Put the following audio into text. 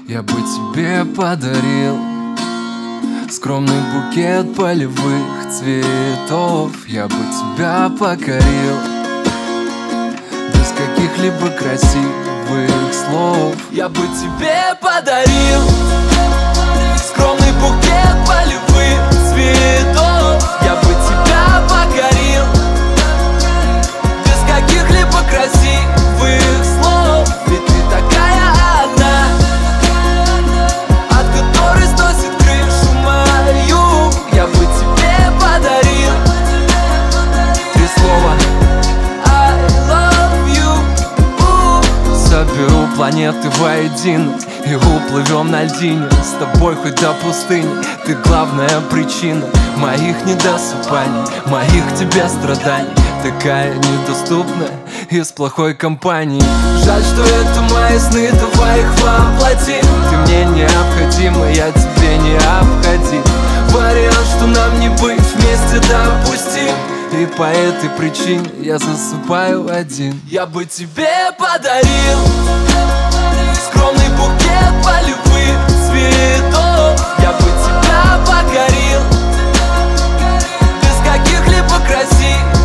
Я бы тебе подарил скромный букет полевых цветов. Я бы тебя покорил без каких-либо красивых слов. Я бы тебе подарил скромный букет полевых цветов. Я бы тебя покорил без каких-либо красивых слов. Ведь ты такая одна, от которой сносит крышу мою. Я бы тебе подарил 3 слова I love you. Соберу планеты воедино и уплывем на льдине. С тобой хоть до пустыни. Ты главная причина моих недосыпаний, моих к тебе страданий. Такая недоступная из плохой компании. Жаль, что это мои сны, давай их воплотим. Ты мне необходима, я тебе необходим. Вариант, что нам не быть вместе, допустим. И по этой причине я засыпаю один. Я бы тебе подарил скромный букет полевых цветов. Я бы тебя покорил без каких-либо красивых